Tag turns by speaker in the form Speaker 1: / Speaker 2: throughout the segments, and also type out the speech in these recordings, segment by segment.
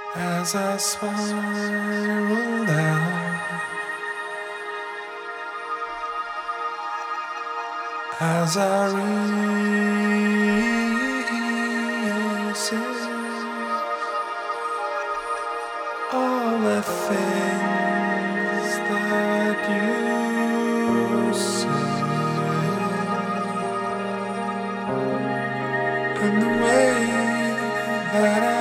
Speaker 1: As I spiral down, as I reassess all the things that you said and the way that I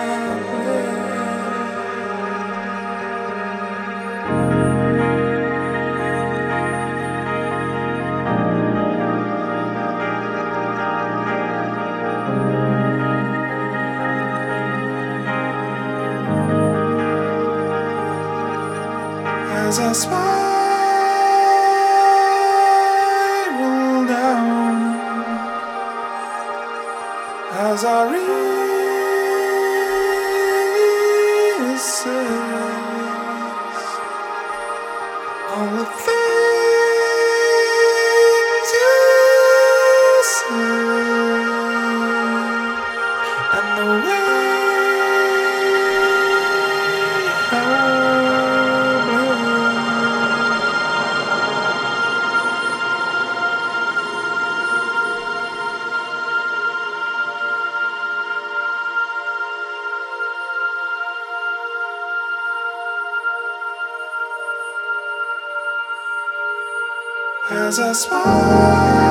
Speaker 1: as I spiral down, as I reassess all the things you said and the way I as I spiral